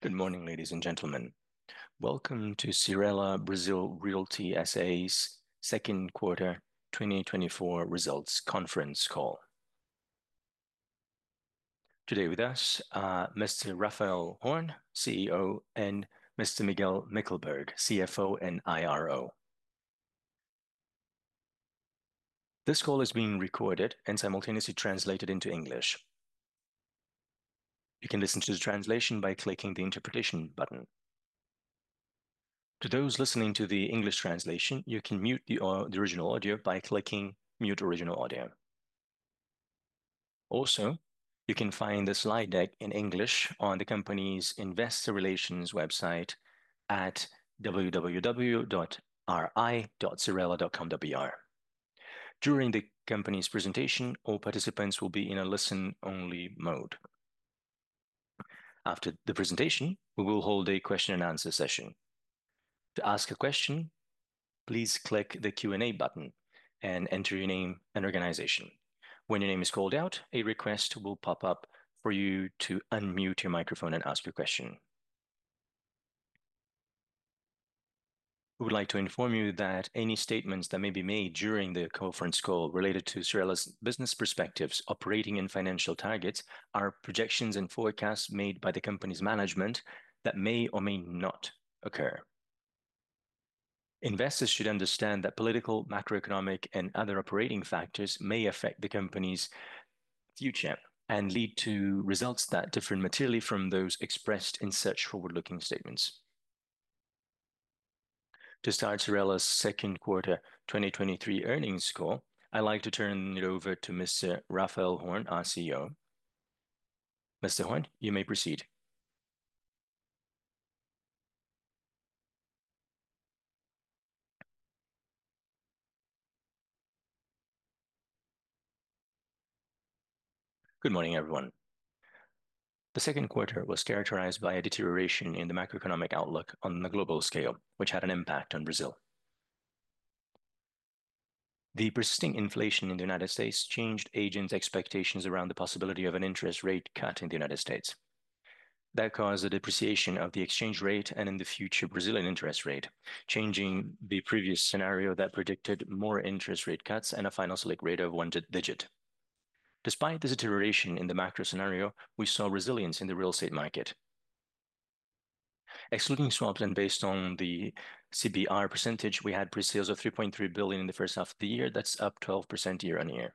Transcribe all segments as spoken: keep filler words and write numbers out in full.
Good morning, ladies and gentlemen. Welcome to Cyrela Brazil Realty S A's second quarter twenty twenty-four results conference call. Today with us, uh, Mister Raphael Horn, C E O, and Mister Miguel Mickelberg, C F O and I R O. This call is being recorded and simultaneously translated into English. You can listen to the translation by clicking the interpretation button. To those listening to the English translation, you can mute the, uh, the original audio by clicking Mute Original Audio. Also, you can find the slide deck in English on the company's investor relations website at w w w dot r i dot cyrela dot com dot b r. During the company's presentation, all participants will be in a listen-only mode. After the presentation, we will hold a question and answer session. To ask a question, please click the Q and A button and enter your name and organization. When your name is called out, a request will pop up for you to unmute your microphone and ask your question. We would like to inform you that any statements that may be made during the conference call related to Cyrela's business perspectives, operating and financial targets are projections and forecasts made by the company's management that may or may not occur. Investors should understand that political, macroeconomic, and other operating factors may affect the company's future and lead to results that differ materially from those expressed in such forward-looking statements. To start Cyrela's second quarter twenty twenty-three earnings call, I'd like to turn it over to Mister Raphael Horn, our C E O. Mister Horn, you may proceed. Good morning, everyone. The second quarter was characterized by a deterioration in the macroeconomic outlook on the global scale, which had an impact on Brazil. The persisting inflation in the United States changed agents' expectations around the possibility of an interest rate cut in the United States. That caused a depreciation of the exchange rate and in the future Brazilian interest rate, changing the previous scenario that predicted more interest rate cuts and a final Selic rate of one digit. Despite this deterioration in the macro scenario, we saw resilience in the real estate market. Excluding swaps and based on the C B R percentage, we had pre-sales of three point three billion in the first half of the year. That's up twelve percent year on year.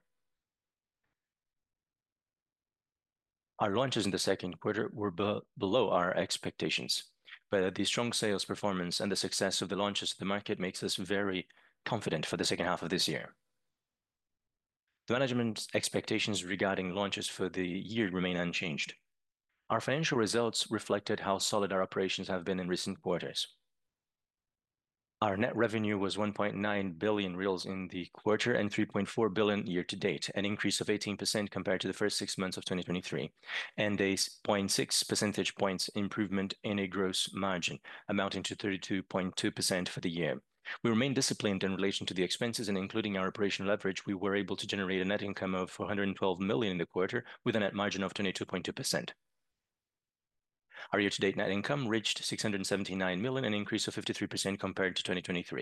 Our launches in the second quarter were be below our expectations, but the strong sales performance and the success of the launches to the market makes us very confident for the second half of this year. The management's expectations regarding launches for the year remain unchanged. Our financial results reflected how solid our operations have been in recent quarters. Our net revenue was one point nine billion reais in the quarter and three point four billion year to date, an increase of eighteen percent compared to the first six months of twenty twenty-three, and a zero point six percentage points improvement in a gross margin, amounting to thirty-two point two percent for the year. We remain disciplined in relation to the expenses, and including our operational leverage, we were able to generate a net income of four hundred twelve million in the quarter with a net margin of twenty-two point two percent. Our year-to-date net income reached six hundred seventy-nine million, an increase of fifty-three percent compared to twenty twenty-three.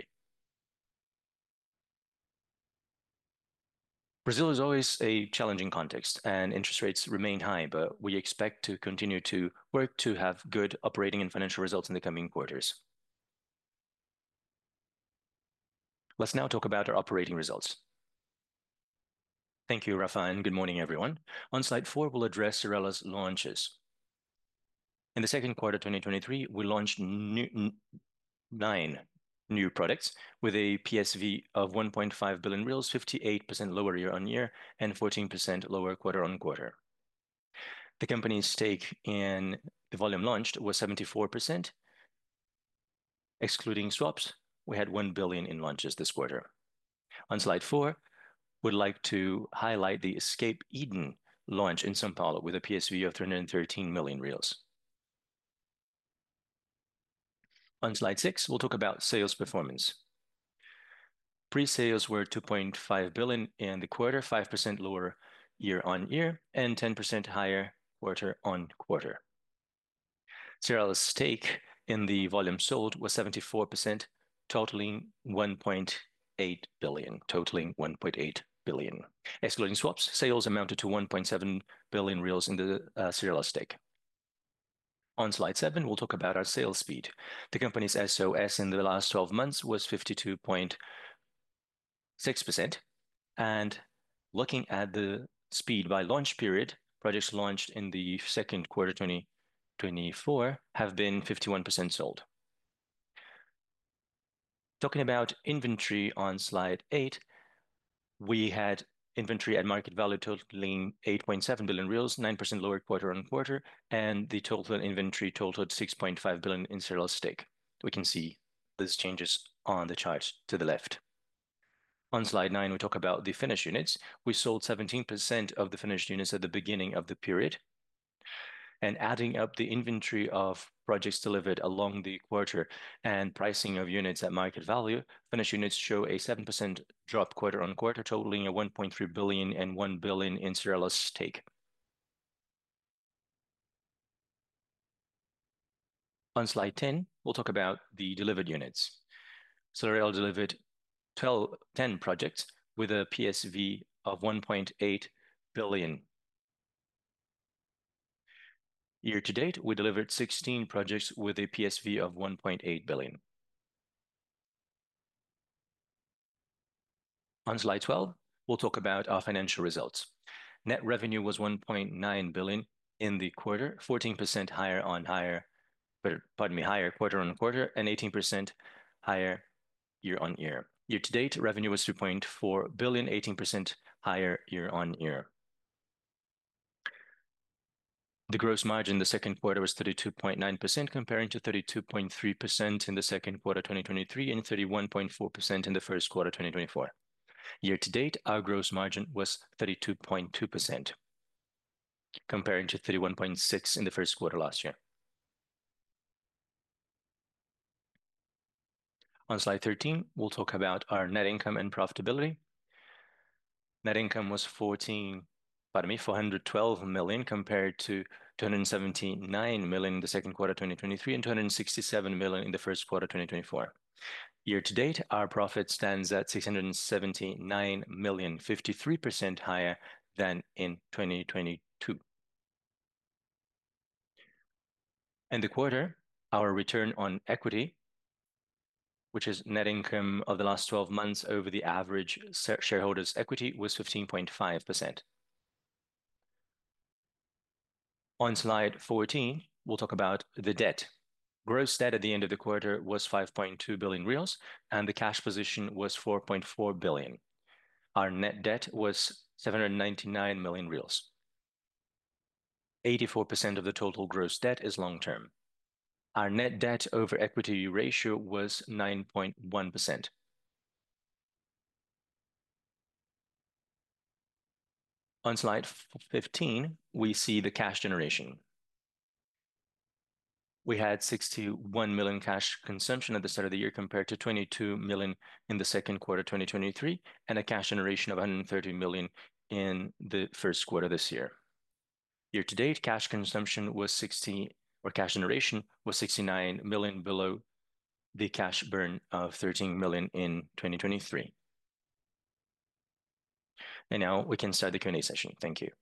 Brazil is always a challenging context and interest rates remain high, but we expect to continue to work to have good operating and financial results in the coming quarters. Let's now talk about our operating results. Thank you, Rafa, and good morning, everyone. On slide four, we'll address Cyrela's launches. In the second quarter twenty twenty-three, we launched new, nine new products with a P S V of one point five billion reais, fifty-eight percent lower year on year and fourteen percent lower quarter on quarter. The company's stake in the volume launched was seventy-four percent. Excluding swaps, we had one billion in launches this quarter. On slide four, we'd like to highlight the Escape Eden launch in São Paulo with a P S V of three hundred thirteen million reais. On slide six, we'll talk about sales performance. Pre-sales were two point five billion in the quarter, five percent lower year on year and ten percent higher quarter on quarter. Cyrela's stake in the volume sold was seventy-four percent, totaling one point eight billion, totaling one point eight billion. Excluding swaps, sales amounted to one point seven billion reals in the uh, Cyrela stake. On slide seven, we'll talk about our sales speed. The company's S O S in the last twelve months was fifty-two point six percent. And looking at the speed by launch period, projects launched in the second quarter twenty twenty-four have been fifty-one percent sold. Talking about inventory on slide eight, we had inventory at market value totaling eight point seven billion reals, nine percent lower quarter-on-quarter, and the total inventory totaled six point five billion in Cyrela's stake. We can see these changes on the chart to the left. On slide nine, we talk about the finished units. We sold seventeen percent of the finished units at the beginning of the period. And adding up the inventory of projects delivered along the quarter and pricing of units at market value, finished units show a seven percent drop quarter-on-quarter, totaling a one point three billion and one billion in Cyrela's stake. On slide ten, we'll talk about the delivered units. Cyrela delivered twelve, ten projects with a P S V of one point eight billion. Year to date, we delivered sixteen projects with a P S V of one point eight billion. On slide twelve, we'll talk about our financial results. Net revenue was one point nine billion in the quarter, fourteen percent higher on higher, pardon me, higher quarter-on-quarter, and eighteen percent higher year-on-year. Year to date, revenue was two point four billion, eighteen percent higher year-on-year. The gross margin in the second quarter was thirty-two point nine percent, comparing to thirty-two point three percent in the second quarter twenty twenty-three and thirty-one point four percent in the first quarter twenty twenty-four. Year to date, our gross margin was thirty-two point two percent, comparing to thirty-one point six percent in the first quarter last year. On slide thirteen, we'll talk about our net income and profitability. Net income was fourteen pardon me, four hundred twelve million compared to two hundred seventy-nine million in the second quarter twenty twenty-three and two hundred sixty-seven million in the first quarter twenty twenty-four. Year to date, our profit stands at six hundred seventy-nine million, fifty-three percent higher than in twenty twenty-two. In the quarter, our return on equity, which is net income of the last twelve months over the average shareholders' equity, was fifteen point five percent. On slide fourteen, we'll talk about the debt. Gross debt at the end of the quarter was five point two billion reals, and the cash position was four point four billion. Our net debt was seven hundred ninety-nine million reals. eighty-four percent of the total gross debt is long-term. Our net debt over equity ratio was nine point one percent. On slide fifteen, we see the cash generation. We had sixty-one million cash consumption at the start of the year compared to twenty-two million in the second quarter twenty twenty-three, and a cash generation of one hundred thirty million in the first quarter this year. Year to date, cash consumption was sixty, or cash generation was sixty-nine million below the cash burn of thirteen million in twenty twenty-three. And now we can start the Q and A session. Thank you.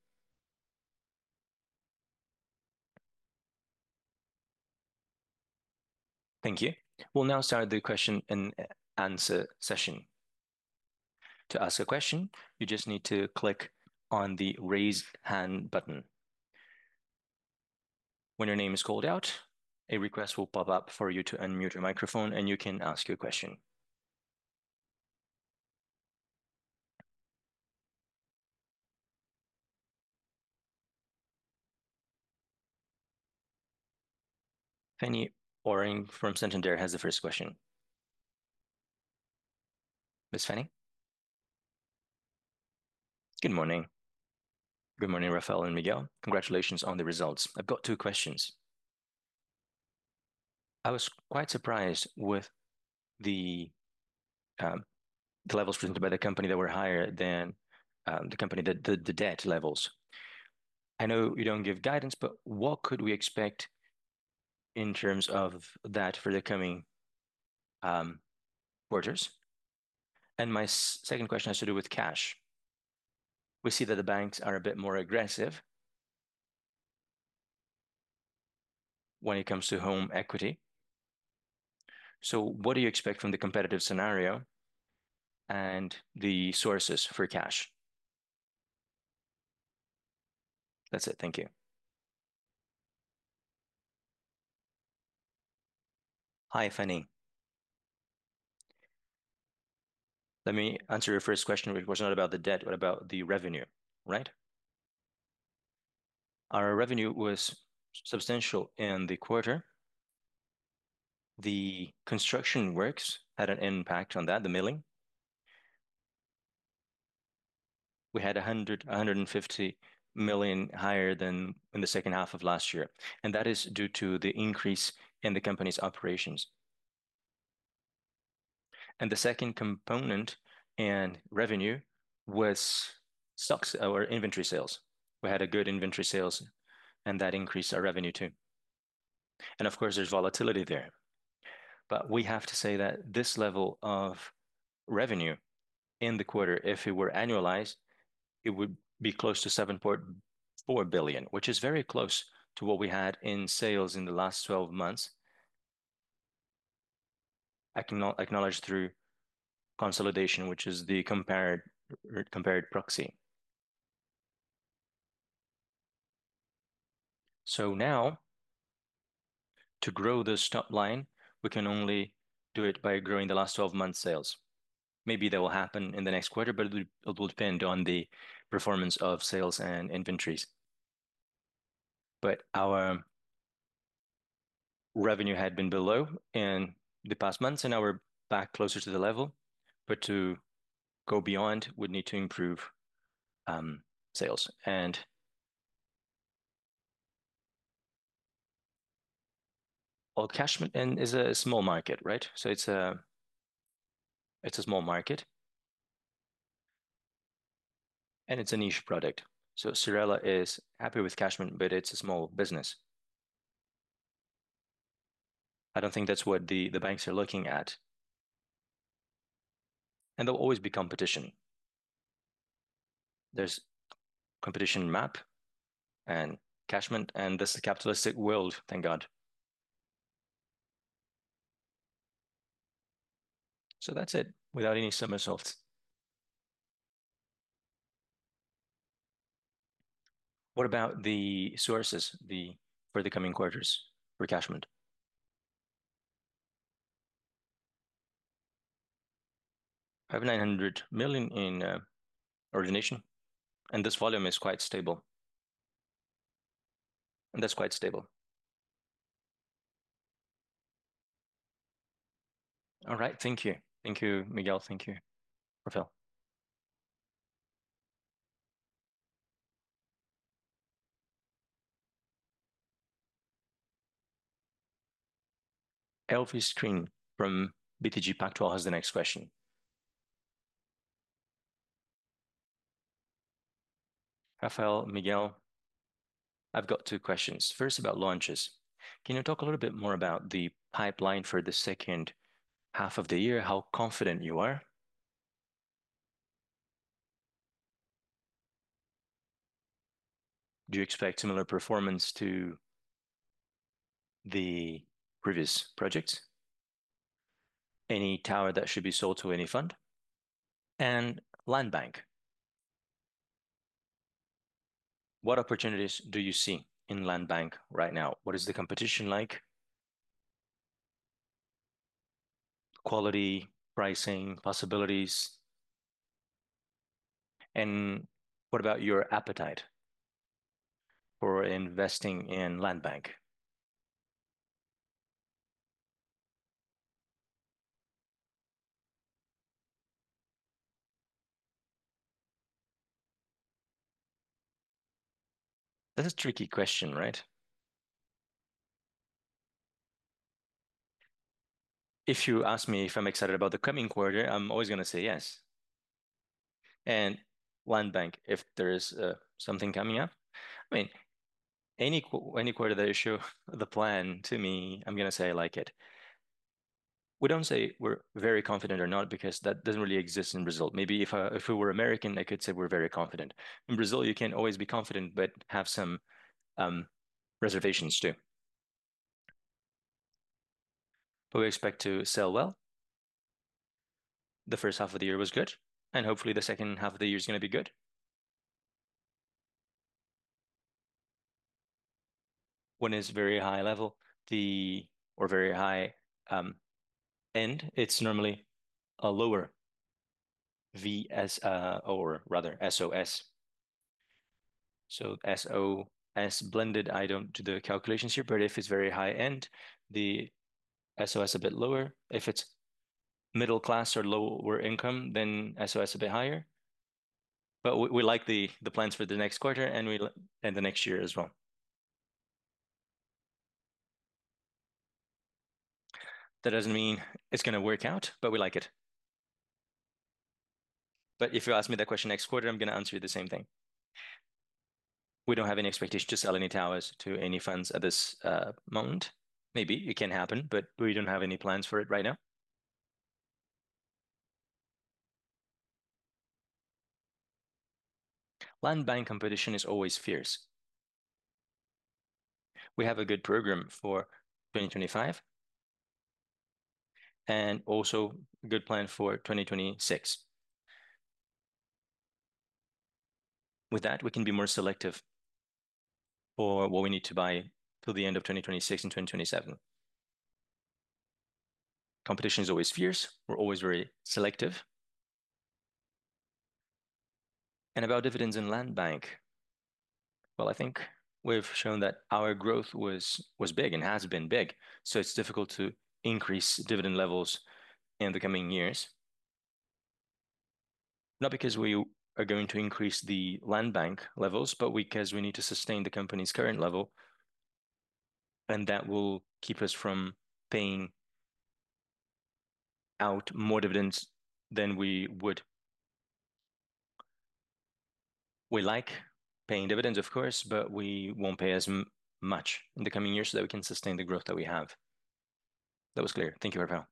Thank you. We'll now start the question and answer session. To ask a question, you just need to click on the raise hand button. When your name is called out, a request will pop up for you to unmute your microphone and you can ask your question. Fanny Oring from Santander has the first question. Miz Fanny? Good morning. Good morning, Rafael and Miguel. Congratulations on the results. I've got two questions. I was quite surprised with the um, the levels presented by the company that were higher than um, the company, the, the, the debt levels. I know you don't give guidance, but what could we expect in terms of that for the coming um, quarters? And my second question has to do with cash. We see that the banks are a bit more aggressive when it comes to home equity. So what do you expect from the competitive scenario and the sources for cash? That's it. Thank you. Hi, Fanny. Let me answer your first question, which was not about the debt, but about the revenue, right? Our revenue was substantial in the quarter. The construction works had an impact on that, the milling. We had one hundred, one hundred fifty million higher than in the second half of last year, and that is due to the increase in the company's operations. And the second component in revenue was stocks or inventory sales. We had a good inventory sales, and that increased our revenue too. And of course, there's volatility there. But we have to say that this level of revenue in the quarter, if it were annualized, it would be close to seven point four billion, which is very close to what we had in sales in the last twelve months. I can acknowledge through consolidation, which is the compared compared proxy. So now, to grow this top line, we can only do it by growing the last twelve months sales. Maybe that will happen in the next quarter, but it will depend on the performance of sales and inventories. But our revenue had been below in the past months, and now we're back closer to the level. But to go beyond, would need to improve um, sales. And well, Cashman and is a small market, right? So it's a it's a small market, and it's a niche product. So Cyrela is happy with Cashman, but it's a small business. I don't think that's what the the banks are looking at. And there'll always be competition. There's competition map and Cashman, and this is a capitalistic world, thank God. So that's it, without any somersaults. What about the sources the for the coming quarters for Cashman? I have nine hundred million in uh, origination, and this volume is quite stable. And that's quite stable. All right, thank you. Thank you, Miguel. Thank you, Rafael. Elvis Screen from B T G Pactual has the next question. Rafael, Miguel, I've got two questions. First, about launches. Can you talk a little bit more about the pipeline for the second half of the year, how confident you are? Do you expect similar performance to the previous projects? Any tower that should be sold to any fund? And land bank. What opportunities do you see in land bank right now? What is the competition like? Quality, pricing, possibilities? And what about your appetite for investing in land bank? That's a tricky question, right? If you ask me if I'm excited about the coming quarter, I'm always going to say yes. And land bank, if there is uh, something coming up, I mean, Any qu any quarter that you show the plan to me, I'm gonna say I like it. We don't say we're very confident or not because that doesn't really exist in Brazil. Maybe if uh, if we were American, I could say we're very confident. In Brazil, you can always be confident, but have some um, reservations too. But we expect to sell well. The first half of the year was good, and hopefully the second half of the year is going to be good. When it's very high level, the or very high um, end, it's normally a lower V S uh, or rather S O S. So S O S blended, I don't do the calculations here, but if it's very high end, the S O S a bit lower. If it's middle class or lower income, then S O S a bit higher. But we, we like the the plans for the next quarter and we and the next year as well. That doesn't mean it's going to work out, but we like it. But if you ask me that question next quarter, I'm going to answer you the same thing. We don't have any expectation to sell any towers to any funds at this uh, moment. Maybe it can happen, but we don't have any plans for it right now. Land bank competition is always fierce. We have a good program for twenty twenty-five and also a good plan for twenty twenty-six. With that, we can be more selective for what we need to buy till the end of twenty twenty-six and twenty twenty-seven. Competition is always fierce. We're always very selective. And about dividends in land bank, well, I think we've shown that our growth was was big and has been big. So it's difficult to increase dividend levels in the coming years. Not because we are going to increase the land bank levels, but because we need to sustain the company's current level, and that will keep us from paying out more dividends than we would. We like paying dividends, of course, but we won't pay as m much in the coming years so that we can sustain the growth that we have. That was clear. Thank you, Rafael.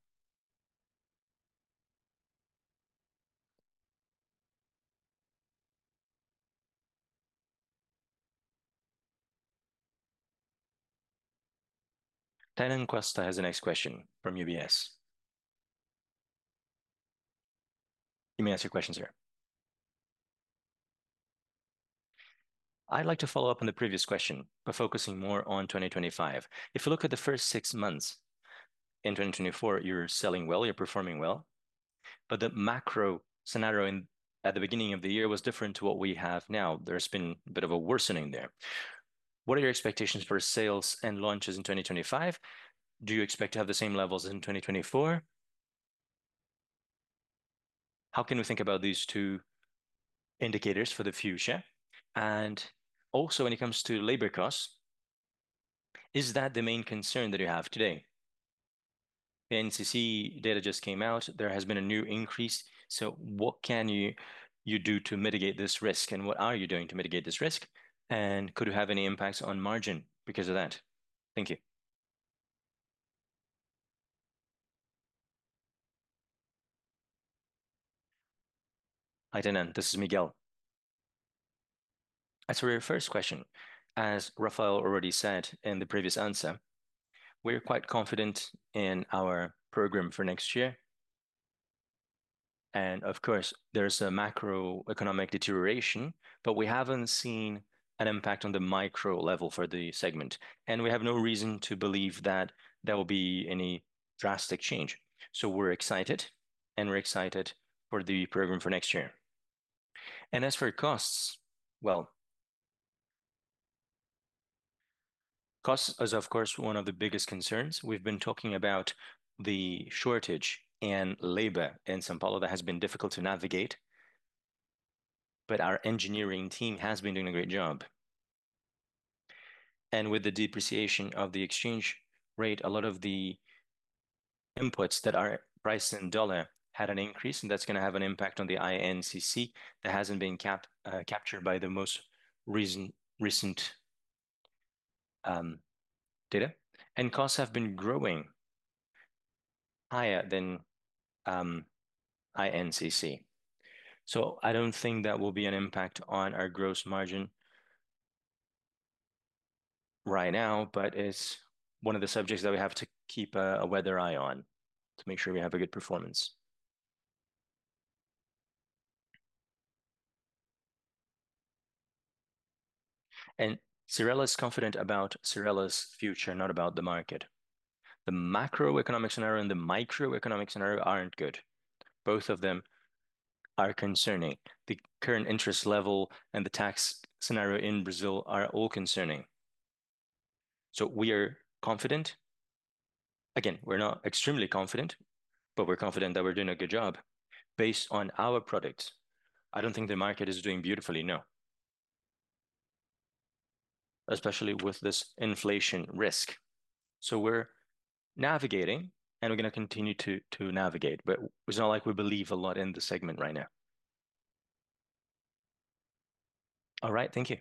Tainan Costa has the next question from U B S. You may ask your questions here. I'd like to follow up on the previous question, but focusing more on twenty twenty-five. If you look at the first six months in twenty twenty-four, you're selling well, you're performing well, but the macro scenario in at the beginning of the year was different to what we have now. There's been a bit of a worsening there. What are your expectations for sales and launches in twenty twenty-five? Do you expect to have the same levels in twenty twenty-four? How can we think about these two indicators for the future? And also, when it comes to labor costs, is that the main concern that you have today? The N C C data just came out. There has been a new increase. So what can you you do to mitigate this risk, and what are you doing to mitigate this risk? And could you have any impacts on margin because of that? Thank you. Hi, Tanan. This is Miguel. As for your first question, as Rafael already said in the previous answer, we're quite confident in our program for next year. And of course, there's a macroeconomic deterioration, but we haven't seen an impact on the micro level for the segment. And we have no reason to believe that there will be any drastic change. So we're excited, and we're excited for the program for next year. And as for costs, well, costs is, of course, one of the biggest concerns. We've been talking about the shortage and labor in São Paulo that has been difficult to navigate, but our engineering team has been doing a great job. And with the depreciation of the exchange rate, a lot of the inputs that are priced in dollar had an increase, and that's going to have an impact on the I N C C that hasn't been cap uh, captured by the most recent recent um, data, and costs have been growing higher than um, I N C C. So I don't think that will be an impact on our gross margin right now, but it's one of the subjects that we have to keep a, a weather eye on to make sure we have a good performance. And Cyrela is confident about Cyrella's future, not about the market. The macroeconomic scenario and the microeconomic scenario aren't good. Both of them are concerning. The current interest level and the tax scenario in Brazil are all concerning. So we are confident. Again, we're not extremely confident, but we're confident that we're doing a good job based on our products. I don't think the market is doing beautifully, no, especially with this inflation risk. So we're navigating and we're going to continue to to navigate, but it's not like we believe a lot in the segment right now. All right, thank you.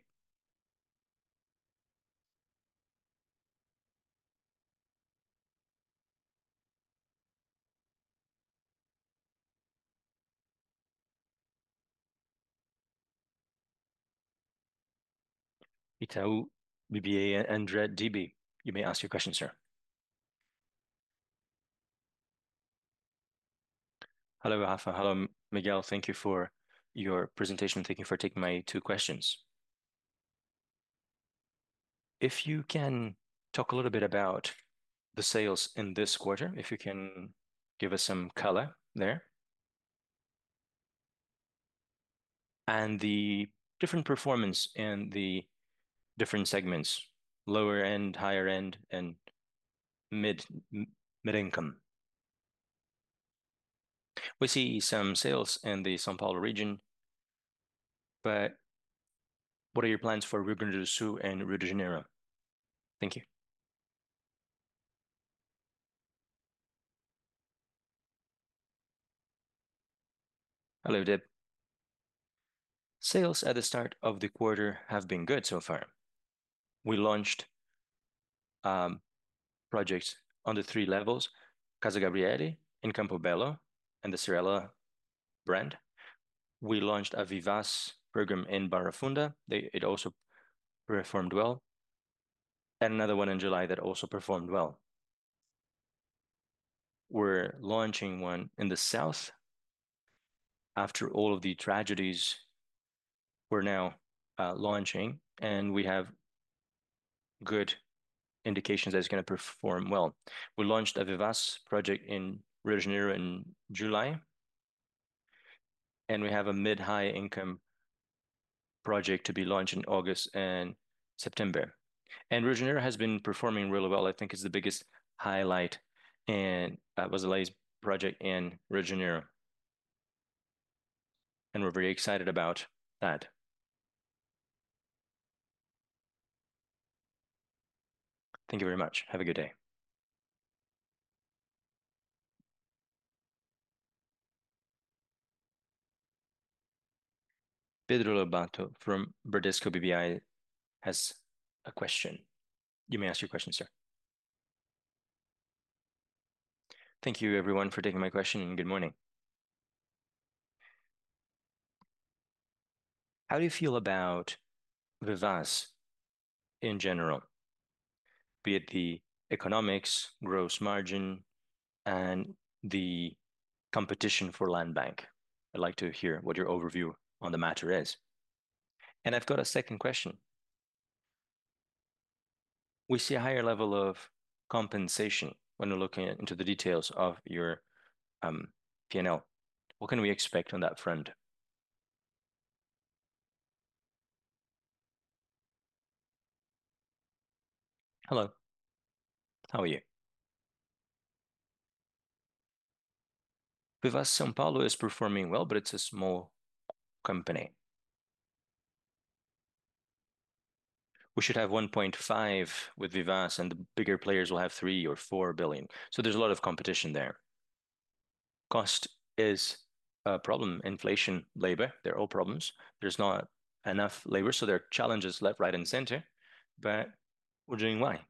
Itaú B B A and Red D B. You may ask your question, sir. Hello, Rafa. Hello, Miguel. Thank you for your presentation. Thank you for taking my two questions. If you can talk a little bit about the sales in this quarter, if you can give us some color there, and the different performance in the different segments, lower end, higher end, and mid mid income. We see some sales in the São Paulo region, but what are your plans for Rio Grande do Sul and Rio de Janeiro? Thank you. Hello, Deb. Sales at the start of the quarter have been good so far. We launched um, projects on the three levels, Casa Gabriele in Campo Belo and the Cyrela brand. We launched a Vivaz program in Barra Funda. They, it also performed well. And another one in July that also performed well. We're launching one in the south. After all of the tragedies, we're now uh, launching, and we have good indications that it's going to perform well. We launched a Vivaz project in Rio de Janeiro in July, and we have a mid-high income project to be launched in August and September. And Rio de Janeiro has been performing really well. I think it's the biggest highlight in uh, Basilei's project in Rio de Janeiro. And we're very excited about that. Thank you very much. Have a good day. Pedro Lobato from Bradesco B B I has a question. You may ask your question, sir. Thank you, everyone, for taking my question, and good morning. How do you feel about Vivaz in general, be it the economics, gross margin, and the competition for land bank? I'd like to hear what your overview on the matter is. And I've got a second question. We see a higher level of compensation when we're looking into the details of your um, P and L. What can we expect on that front? Hello, how are you? Vivaz São Paulo is performing well, but it's a small company. We should have one point five with Vivaz, and the bigger players will have three or four billion. So there's a lot of competition there. Cost is a problem. Inflation, labor, they're all problems. There's not enough labor, so there are challenges left, right, and center. But Wondering why?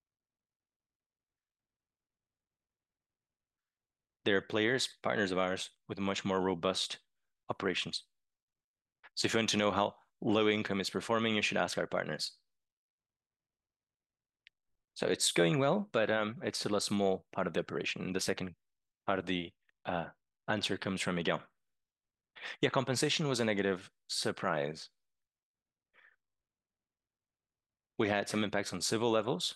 They're players, partners of ours with much more robust operations. So if you want to know how low income is performing, you should ask our partners. So it's going well, but um, it's still a small part of the operation. The second part of the uh, answer comes from Miguel. Yeah, compensation was a negative surprise. We had some impacts on civil levels,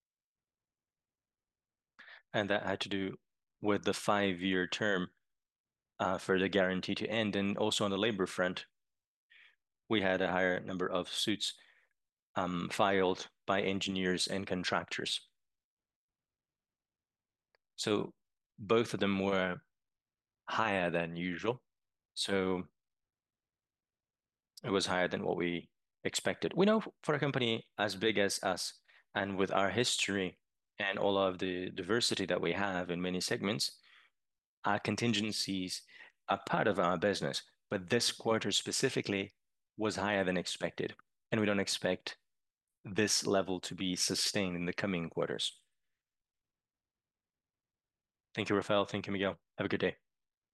and that had to do with the five-year term uh, for the guarantee to end. And also on the labor front, we had a higher number of suits um, filed by engineers and contractors. So both of them were higher than usual. So it was higher than what we expected. We know for a company as big as us and with our history and all of the diversity that we have in many segments, our contingencies are part of our business. But this quarter specifically was higher than expected, and we don't expect this level to be sustained in the coming quarters. Thank you, Rafael. Thank you, Miguel. Have a good day.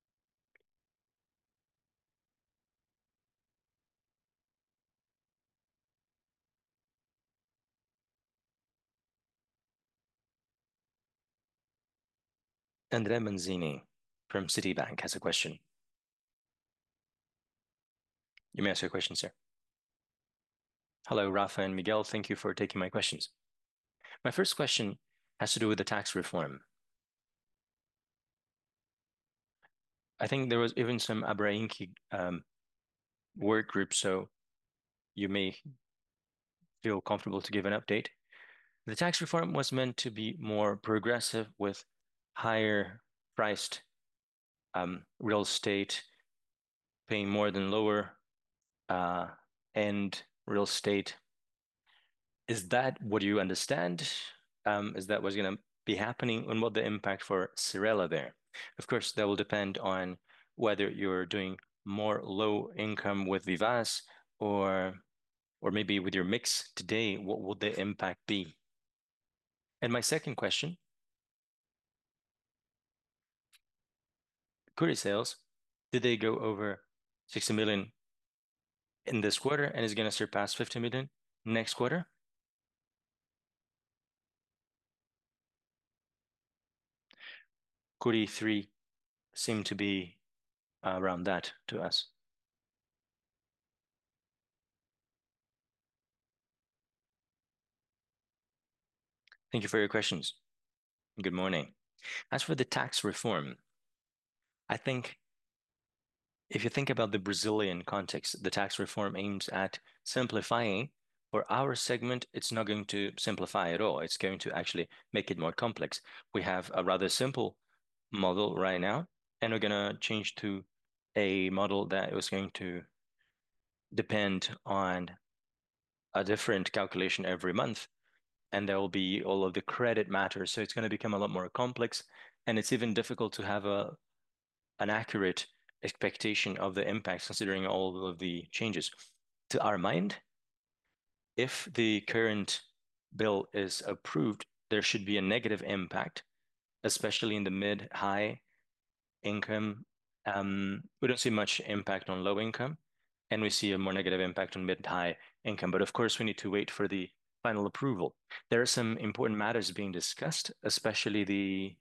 Andrea Manzini from Citibank has a question. You may ask your question, sir. Hello, Rafa and Miguel. Thank you for taking my questions. My first question has to do with the tax reform. I think there was even some Abrainki um, work group, so you may feel comfortable to give an update. The tax reform was meant to be more progressive with higher priced um, real estate paying more than lower uh, end real estate. Is that what you understand? Um, is that what's going to be happening? And what the impact for Cyrela there? Of course, that will depend on whether you're doing more low income with Vivaz or or maybe with your mix today, what will the impact be? And my second question, Cury sales, did they go over sixty million in this quarter and is going to surpass fifty million next quarter? Cury three seemed to be uh, around that to us. Thank you for your questions. Good morning. As for the tax reform, I think if you think about the Brazilian context, the tax reform aims at simplifying. For our segment, it's not going to simplify at all. It's going to actually make it more complex. We have a rather simple model right now, and we're going to change to a model that is going to depend on a different calculation every month, and there will be all of the credit matters. So it's going to become a lot more complex, and it's even difficult to have a an accurate expectation of the impacts considering all of the changes. To our mind, if the current bill is approved, there should be a negative impact, especially in the mid-high income. Um, we don't see much impact on low income, and we see a more negative impact on mid-high income. But of course, we need to wait for the final approval. There are some important matters being discussed, especially the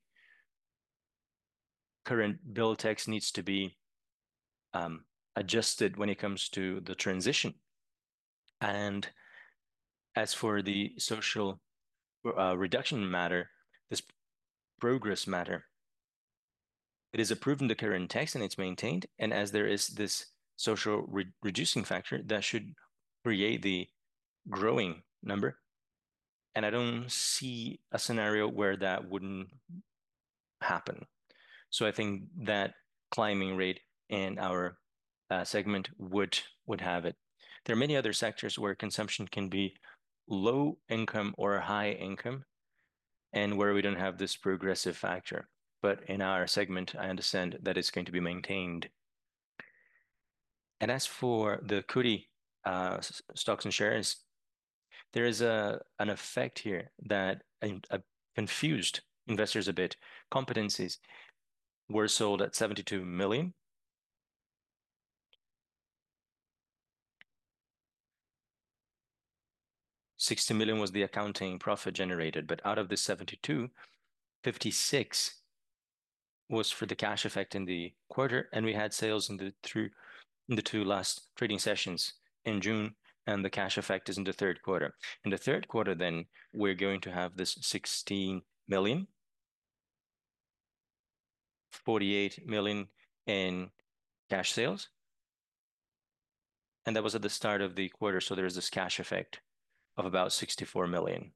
current bill text needs to be um, adjusted when it comes to the transition. And as for the social uh, reduction matter, this progress matter, it is approved in the current text and it's maintained. And as there is this social re reducing factor, that should create the growing number. And I don't see a scenario where that wouldn't happen. So I think that climbing rate in our uh, segment would would have it. There are many other sectors where consumption can be low income or high income, and where we don't have this progressive factor. But in our segment, I understand that it's going to be maintained. And as for the Cury uh, stocks and shares, There is a an effect here that uh, uh, confused investors a bit. Competencies were sold at seventy-two million. sixty million was the accounting profit generated, but out of the seventy-two, fifty-six was for the cash effect in the quarter, and we had sales in the through in the two last trading sessions in June, and the cash effect is in the third quarter. In the third quarter, then we're going to have this sixteen million, forty-eight million in cash sales, and that was at the start of the quarter, so there's this cash effect of about sixty-four million.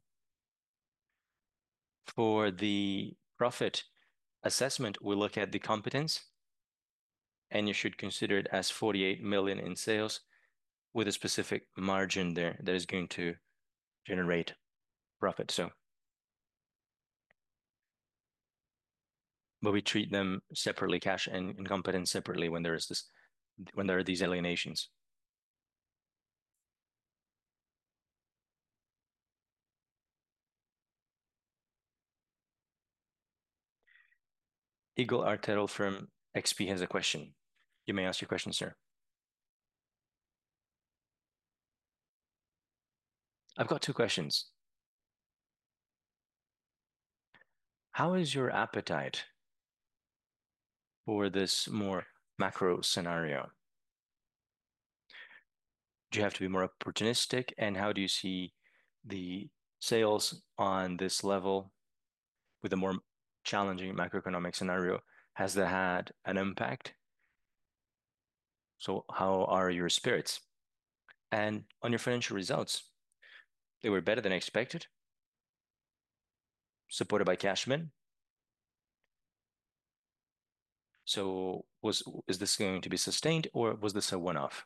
For the profit assessment, we look at the competence, and you should consider it as forty-eight million in sales with a specific margin there that is going to generate profit. So, but we treat them separately, cash and, and competence separately when there is this, when there are these alienations. Eagle Artero from X P has a question. You may ask your question, sir. I've got two questions. How is your appetite for this more macro scenario? Do you have to be more opportunistic? And how do you see the sales on this level with a more challenging macroeconomic scenario? Has that had an impact? So how are your spirits? And on your financial results, they were better than expected, supported by Cashman. So was is this going to be sustained, or was this a one-off?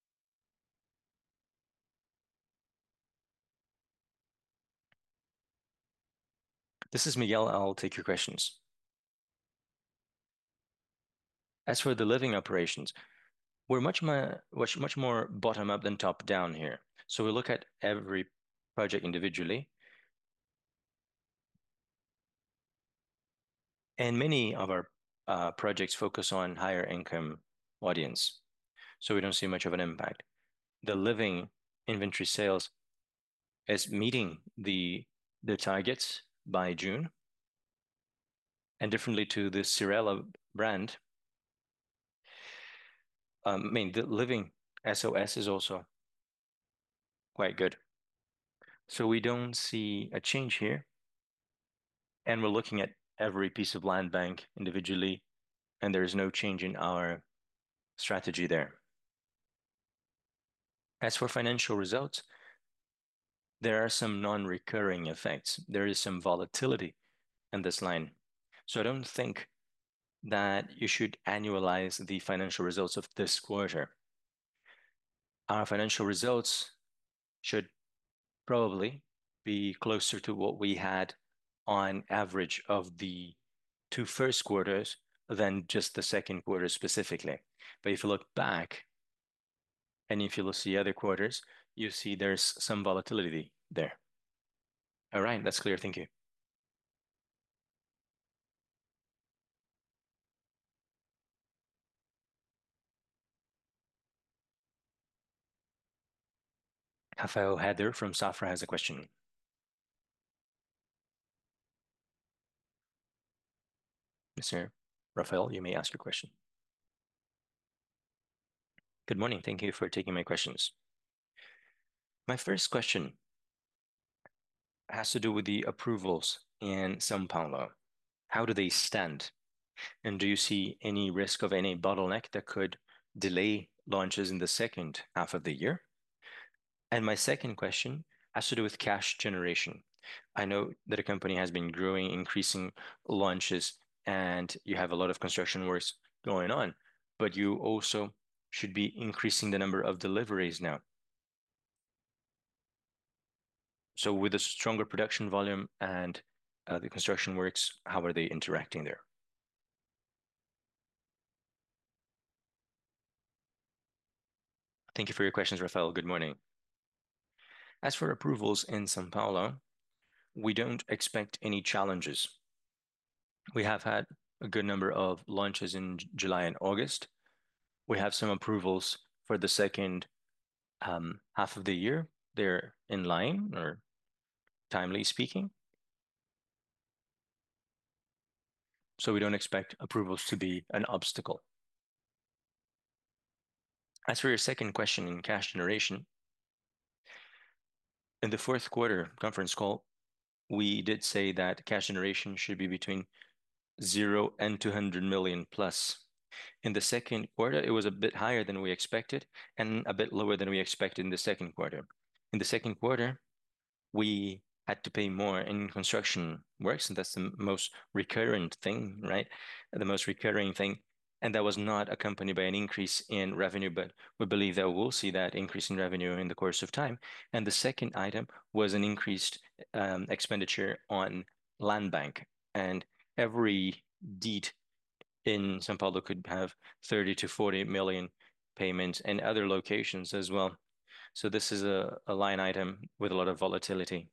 This is Miguel. I'll take your questions. As for the living operations, we're much more much much more bottom up than top down here. So we look at every project individually, and many of our uh, projects focus on higher income audience, so we don't see much of an impact. The living inventory sales is meeting the the targets by June, and differently to the Cyrela brand, um, I mean the living S O S is also quite good. So we don't see a change here, and we're looking at every piece of land bank individually, and there is no change in our strategy there. As for financial results, there are some non-recurring effects. There is some volatility in this line. So I don't think that you should annualize the financial results of this quarter. Our financial results should probably be closer to what we had on average of the two first quarters than just the second quarter specifically. But if you look back and if you look see other quarters, you see there's some volatility there. All right, that's clear. Thank you. Rafael Heder from Safra has a question. Mister Rafael, you may ask your question. Good morning. Thank you for taking my questions. My first question has to do with the approvals in São Paulo. How do they stand? And do you see any risk of any bottleneck that could delay launches in the second half of the year? And my second question has to do with cash generation. I know that a company has been growing, increasing launches, and you have a lot of construction works going on, but you also should be increasing the number of deliveries now. So with a stronger production volume and uh, the construction works, how are they interacting there? Thank you for your questions, Rafael. Good morning. As for approvals in São Paulo, we don't expect any challenges. We have had a good number of launches in July and August. We have some approvals for the second um, half of the year. They're in line, or timely speaking. So we don't expect approvals to be an obstacle. As for your second question in cash generation, in the fourth quarter conference call, we did say that cash generation should be between zero and two hundred million plus. In the second quarter, it was a bit higher than we expected and a bit lower than we expected in the second quarter. In the second quarter, we had to pay more in construction works, and that's the most recurrent thing, right? The most recurring thing. And that was not accompanied by an increase in revenue, but we believe that we'll see that increase in revenue in the course of time. And the second item was an increased um, expenditure on land bank. And every deed in São Paulo could have thirty to forty million payments and other locations as well. So this is a, a line item with a lot of volatility.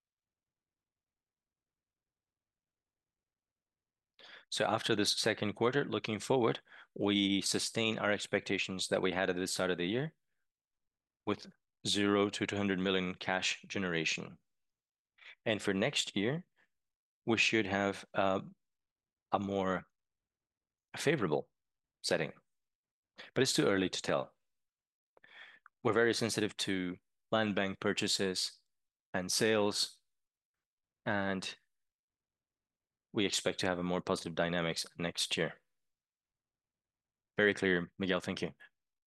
So after this second quarter, looking forward, we sustain our expectations that we had at the start of the year with zero to two hundred million cash generation. And for next year, we should have uh, a more favorable setting, but it's too early to tell. We're very sensitive to land bank purchases and sales, and we expect to have a more positive dynamics next year. Very clear, Miguel. Thank you.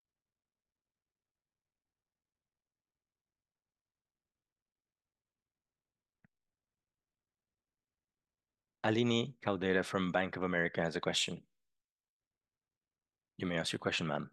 Aline Caldeira from Bank of America has a question. You may ask your question, ma'am.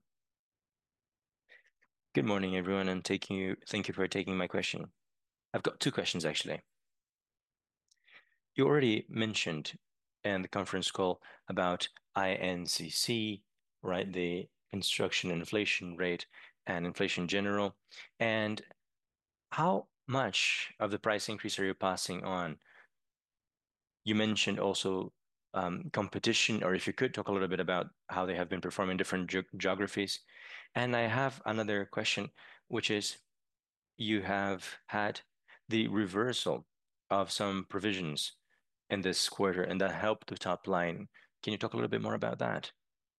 Good morning, everyone, and taking you, thank you for taking my question. I've got two questions actually. You already mentioned in the conference call about I N C C, right? The construction inflation rate and inflation general. And how much of the price increase are you passing on? You mentioned also um, competition, or if you could talk a little bit about how they have been performing in different ge geographies. And I have another question, which is you have had the reversal of some provisions in this quarter, and that helped the top line. Can you talk a little bit more about that?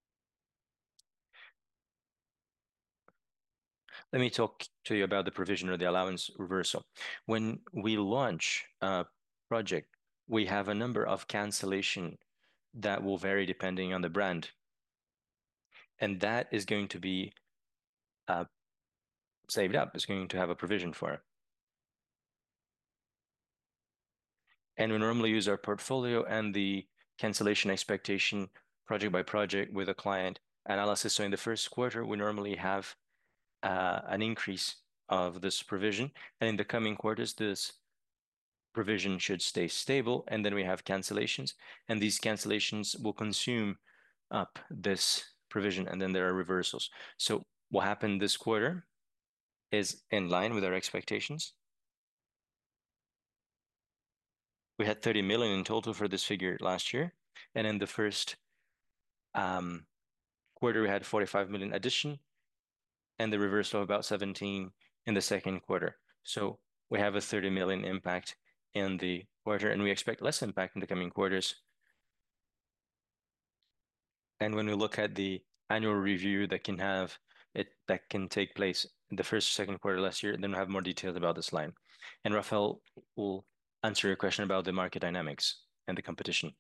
Let me talk to you about the provision or the allowance reversal. When we launch a project, we have a number of cancellation that will vary depending on the brand, and that is going to be uh, saved up. It's going to have a provision for it. And we normally use our portfolio and the cancellation expectation project by project with a client analysis. So in the first quarter, we normally have uh, an increase of this provision, and in the coming quarters, this provision should stay stable, and then we have cancellations, and these cancellations will consume up this provision, and then there are reversals. So what happened this quarter is in line with our expectations. We had thirty million in total for this figure last year, and in the first um, quarter, we had forty-five million addition, and the reversal of about seventeen in the second quarter. So we have a thirty million impact in the quarter, and we expect less impact in the coming quarters. And when we look at the annual review that can have it that can take place in the first, second quarter last year, then we'll have more details about this line. And Rafael will answer your question about the market dynamics and the competition.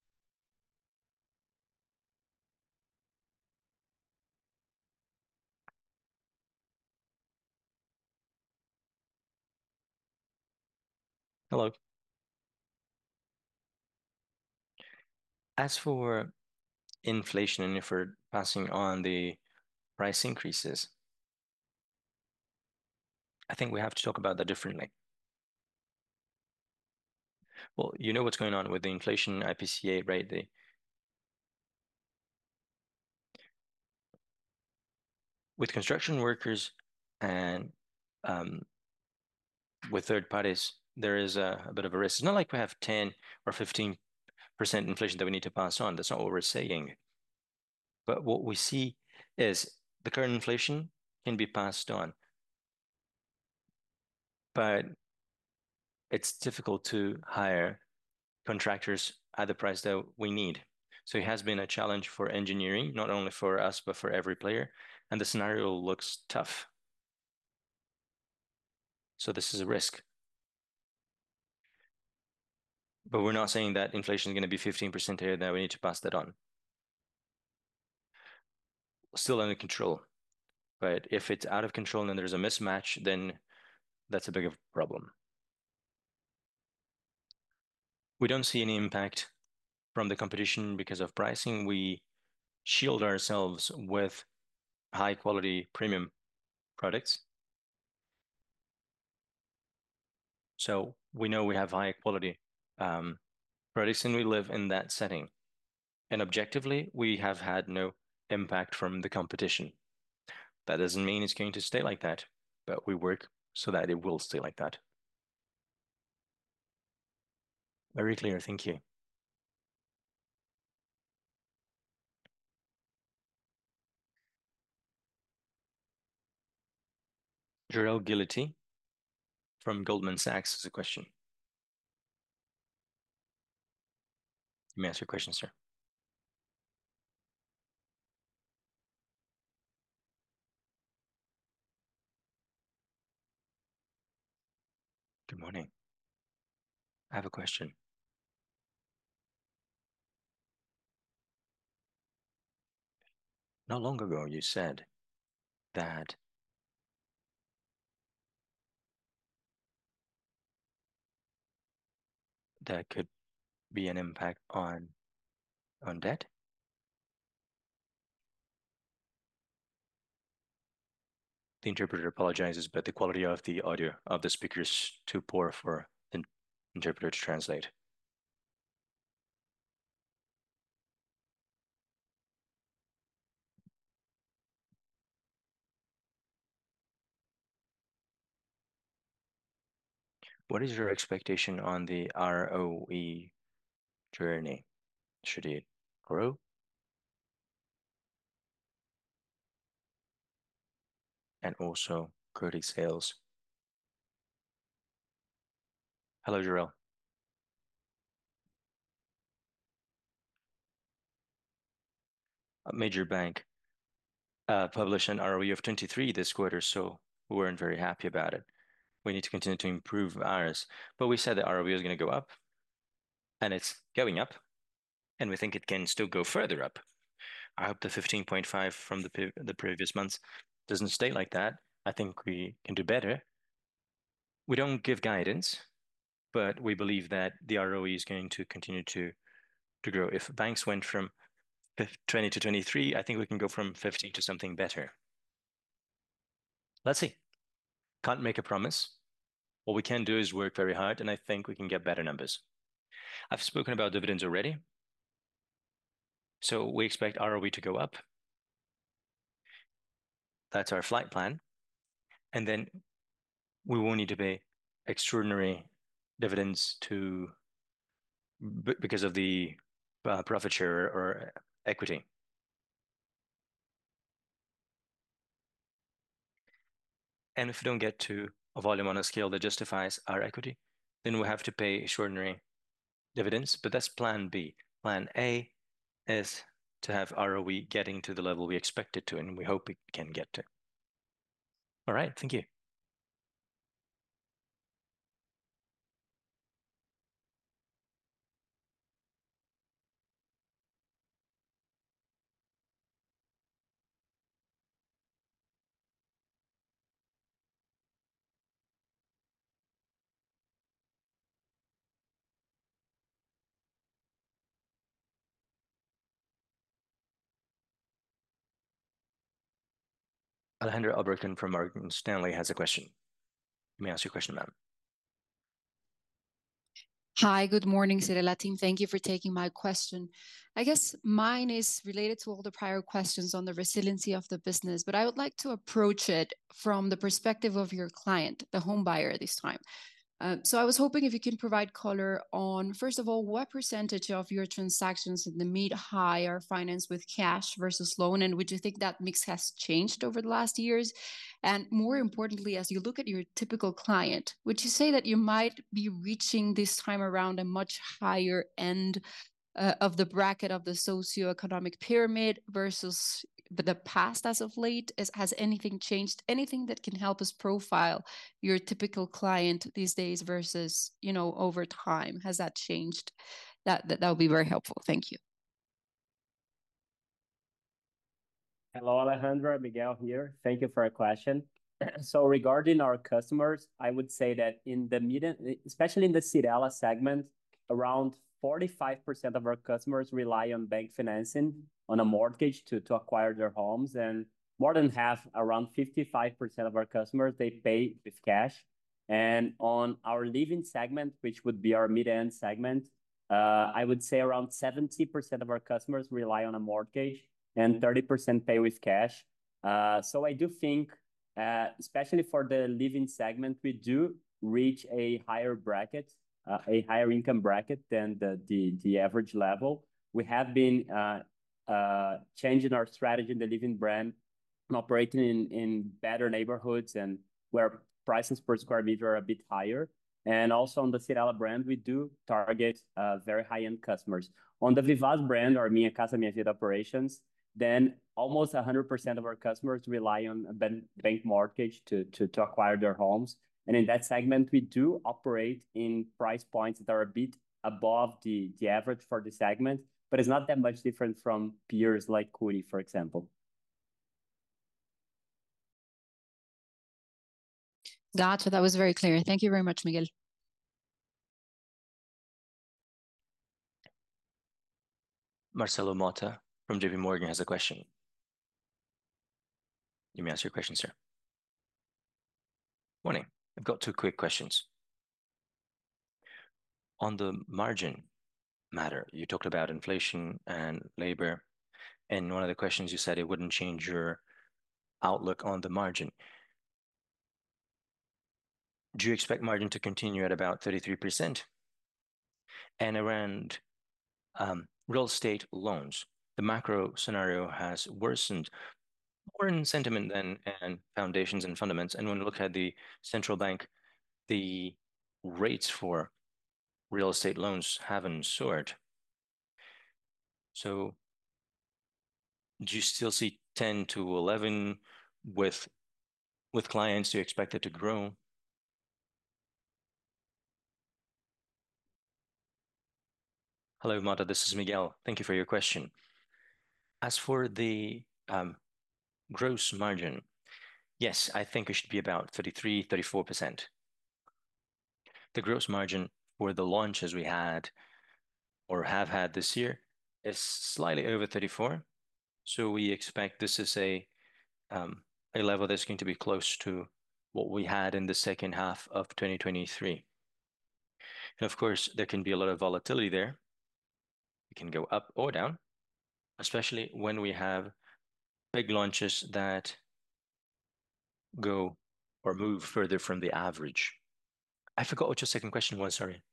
Hello. As for inflation and if we're passing on the price increases, I think we have to talk about that differently. Well, you know what's going on with the inflation I P C A, right? The with construction workers and um, with third parties, there is a, a bit of a risk. It's not like we have ten or fifteen percent inflation that we need to pass on. That's not what we're saying. But what we see is the current inflation can be passed on, but it's difficult to hire contractors at the price that we need. So it has been a challenge for engineering, not only for us, but for every player. And the scenario looks tough. So this is a risk. But we're not saying that inflation is going to be fifteen percent here, that we need to pass that on. Still under control. But if it's out of control and there's a mismatch, then that's a bigger problem. We don't see any impact from the competition because of pricing. We shield ourselves with high quality premium products. So we know we have high quality um, products and we live in that setting. And objectively, we have had no impact from the competition. That doesn't mean it's going to stay like that, but we work so that it will stay like that. Very clear, thank you. Jorel Guilloty from Goldman Sachs has a question. Let me ask your question, sir. Good morning. I have a question. Not long ago, you said that there could be an impact on on debt. The interpreter apologizes, but the quality of the audio of the speaker is too poor for the interpreter to translate. What is your expectation on the R O E journey? Should it grow? And also credit sales. Hello, Jarell. A major bank uh, published an R O E of twenty-three this quarter, so we weren't very happy about it. We need to continue to improve ours. But we said the R O E is going to go up, and it's going up, and we think it can still go further up. I hope the fifteen point five from the the previous months doesn't stay like that. I think we can do better. We don't give guidance, but we believe that the R O E is going to continue to to grow. If banks went from twenty to twenty-three, I think we can go from fifty to something better. Let's see. Can't make a promise. What we can do is work very hard, and I think we can get better numbers. I've spoken about dividends already. So we expect R O E to go up. That's our flight plan. And then we will need to pay extraordinary dividends to because of the uh, profit share or equity. And if we don't get to a volume on a scale that justifies our equity, then we'll have to pay extraordinary dividends. But that's plan B. Plan A is to have R O E getting to the level we expect it to, and we hope it can get to. All right, thank you. Alejandra Albrecht from Morgan Stanley has a question. Let me ask you a question, ma'am. Hi, good morning, Cyrilla team. Thank you for taking my question. I guess mine is related to all the prior questions on the resiliency of the business, but I would like to approach it from the perspective of your client, the home buyer this time. Uh, so I was hoping if you can provide color on, first of all, what percentage of your transactions in the mid-high are financed with cash versus loan, and would you think that mix has changed over the last years? And more importantly, as you look at your typical client, would you say that you might be reaching this time around a much higher end uh, of the bracket of the socioeconomic pyramid versus the past as of late? Is, has anything changed? Anything that can help us profile your typical client these days versus, you know, over time? Has that changed? That, that, that would be very helpful. Thank you. Hello, Alejandra. Miguel here. Thank you for your question. So regarding our customers, I would say that in the medium, especially in the Cyrela segment, around forty-five percent of our customers rely on bank financing on a mortgage to, to acquire their homes. And more than half, around fifty-five percent of our customers, they pay with cash. And on our living segment, which would be our mid-end segment, uh, I would say around seventy percent of our customers rely on a mortgage and thirty percent pay with cash. Uh, so I do think, uh, especially for the living segment, we do reach a higher bracket, uh, a higher income bracket than the, the, the average level. We have been uh, uh, changing our strategy in the living brand and operating in, in better neighborhoods and where prices per square meter are a bit higher. And also on the Cyrela brand, we do target uh, very high-end customers. On the Vivaz brand, or Minha Casa Minha Vida operations, then almost one hundred percent of our customers rely on a bank mortgage to, to, to acquire their homes. And in that segment, we do operate in price points that are a bit above the, the average for the segment, but it's not that much different from peers like Cury, for example. Gotcha. That was very clear. Thank you very much, Miguel. Marcelo Mota from J P Morgan has a question. You may ask your question, sir. Morning. I've got two quick questions. On the margin matter, you talked about inflation and labor, and one of the questions you said it wouldn't change your outlook on the margin. Do you expect margin to continue at about thirty-three percent? And around um, real estate loans, the macro scenario has worsened more in sentiment than in foundations and fundamentals. And when we look at the central bank, the rates for real estate loans haven't soared. So do you still see ten to eleven with with clients? Do you expect it to grow? Hello, Mata, this is Miguel. Thank you for your question. As for the um, gross margin, yes, I think it should be about thirty-three, thirty-four percent. The gross margin for the launches we had or have had this year is slightly over thirty-four. So we expect this is a um, a level that's going to be close to what we had in the second half of twenty twenty-three. And of course, there can be a lot of volatility there. It can go up or down, especially when we have big launches that go or move further from the average. I forgot what your second question was, sorry.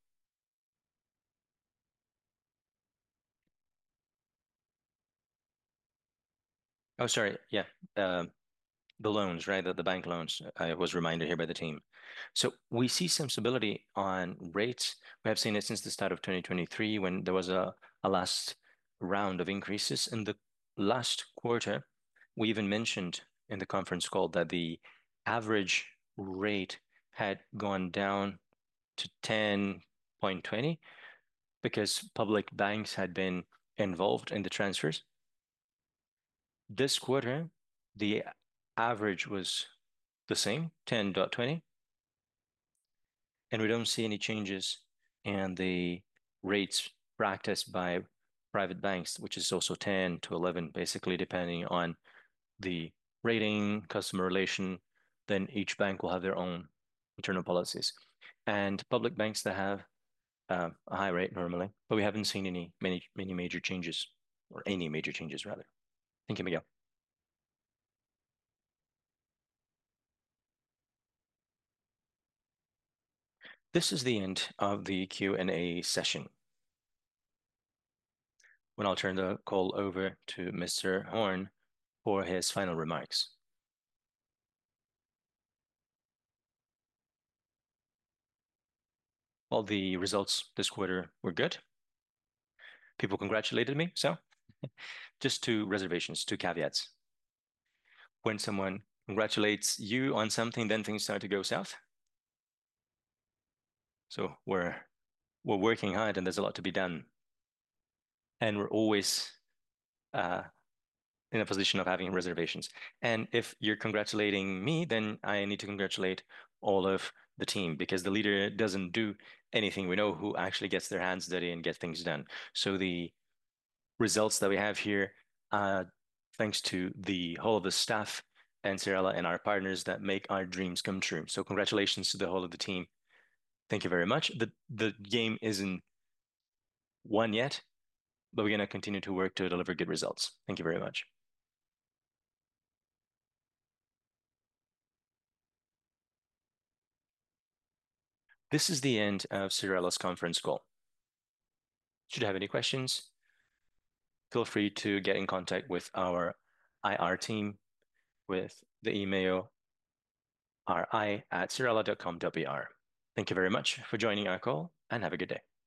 Oh, sorry. Yeah. Uh, the loans, right? The, the bank loans. I was reminded here by the team. So we see some stability on rates. We have seen it since the start of twenty twenty-three when there was a, a last round of increases. In the last quarter, we even mentioned in the conference call that the average rate had gone down to ten point two zero because public banks had been involved in the transfers. This quarter, the average was the same, ten point two zero, and we don't see any changes in the rates practiced by private banks, which is also ten to eleven, basically depending on the rating, customer relation, then each bank will have their own internal policies. And public banks that have uh, a high rate normally, but we haven't seen any many many major changes, or any major changes rather. Thank you, Miguel. This is the end of the Q and A session. When I'll turn the call over to Mister Horn for his final remarks. Well, the results this quarter were good. People congratulated me, so just two reservations, two caveats. When someone congratulates you on something, then things start to go south. So we're we're working hard, and there's a lot to be done, and we're always uh, in a position of having reservations. And if you're congratulating me, then I need to congratulate all of the team, because the leader doesn't do anything. We know who actually gets their hands dirty and get things done. So the results that we have here, uh, thanks to the whole of the staff and Cyrela and our partners that make our dreams come true. So congratulations to the whole of the team. Thank you very much. The the game isn't won yet, but we're going to continue to work to deliver good results. Thank you very much. This is the end of Cyrela's conference call. Should you have any questions, feel free to get in contact with our I R team with the email ri at cyrela dot com dot b r. Thank you very much for joining our call, and have a good day.